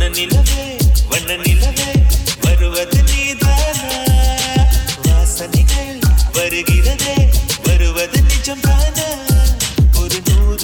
நிலவே வண்ண நிலவே வருவது நீதானா வாசனைகள் வருகிறதே வருவது நிஜம்தானா ஒரு 100